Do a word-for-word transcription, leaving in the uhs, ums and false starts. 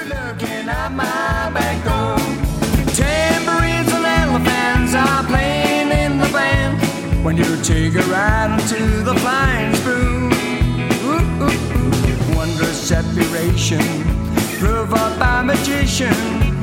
looking at my back door. Tambourines and elephants are playing in the band when you take a ride into the flying spoon. Ooh, ooh, ooh. Wondrous separation provoked by magician.